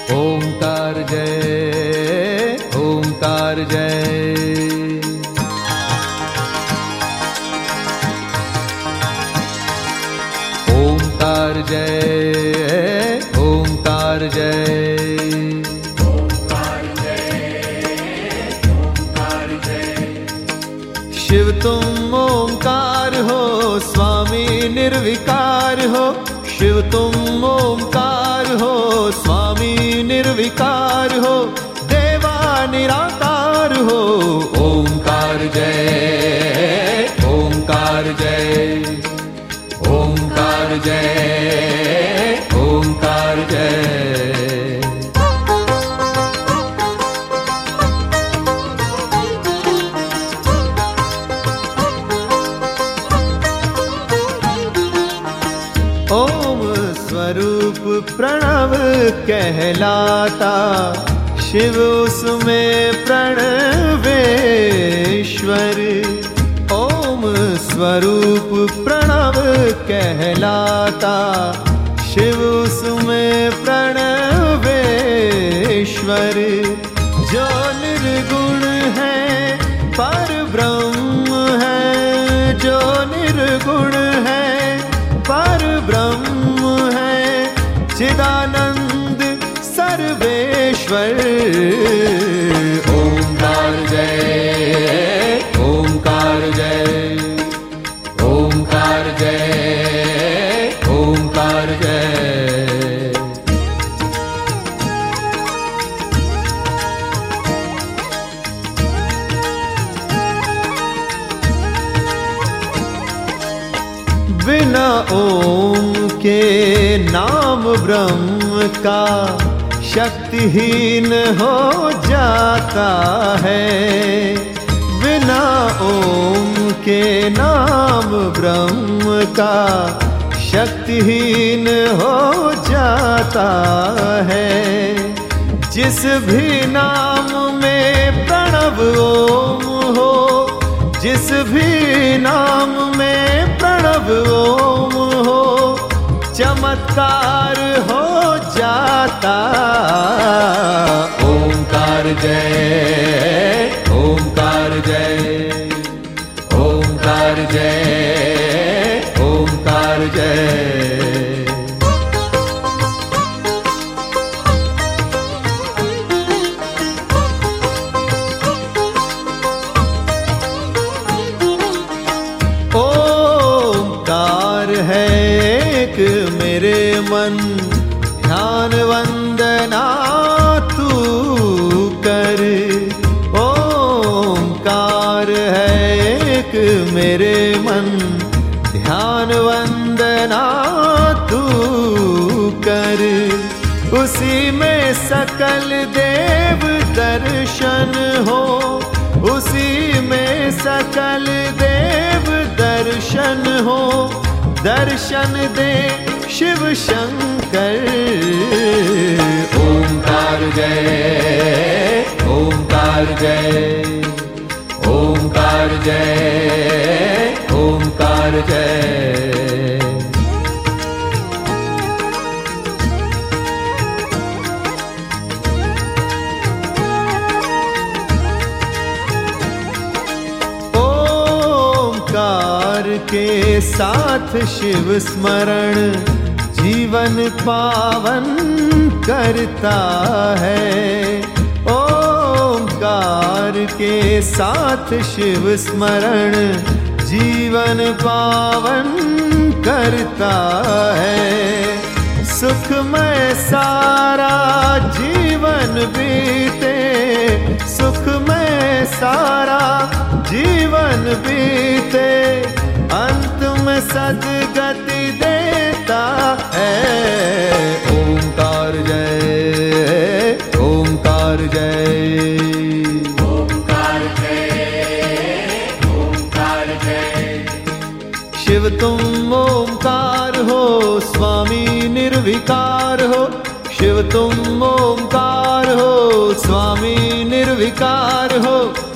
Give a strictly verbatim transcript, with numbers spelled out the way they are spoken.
ओंकार जय, ओंकार जय। ओंकार जय, ओंकार जय। शिव तुम ओंकार हो, स्वामी निर्विकार हो। शिव तुम ओंकार हो, स्वामी निर्विकार हो। देवा निराकार हो। ओंकार जय, ओंकार जय। ओंकार जय, ओंकार जय। ओम स्वरूप प्रणव कहलाता, शिव उसमें प्रणवेश्वर। ओम स्वरूप प्रणव कहलाता, शिव उसमें प्रणवेश्वर। जो निर्गुण है पर ब्रह्म है, जो निर्गुण है पर ब्रह्म है, चिदानंद सर्वेश्वर। ओंकार जय, ओंकार जय। ओंकार जय, ओंकार जय। बिना ओम के नाम ब्रह्म का शक्तिहीन हो जाता है। बिना ओम के नाम ब्रह्म का शक्तिहीन हो जाता है। जिस भी नाम में प्रणव ओम हो, जिस भी नाम में प्रणव ओम हो, चमत्कार हो जाता। ओंकार जय, ओंकार जय। ओंकार जय, ओंकार जय। ओंकार है एक मेरे मन, ध्यान वंदना तू कर। ओंकार है एक मेरे मन, ध्यान वंदना तू कर। उसी में सकल देव दर्शन हो, उसी में सकल देव दर्शन हो। दर्शन दे शिव शंकर। ओंकार जय, ओंकार जय। ओंकार जय, ओंकार जय। के साथ शिव स्मरण जीवन पावन करता है। ओंकार के साथ शिव स्मरण जीवन पावन करता है। सुखमय सारा जीवन बीते, सुखमय सारा जीवन बीते, अंत में सद्गति देता है। ओंकार जय, ओंकार जय। ओंकार जय, ओंकार जय। शिव तुम ओंकार हो, स्वामी निर्विकार हो। शिव तुम ओंकार हो, स्वामी निर्विकार हो।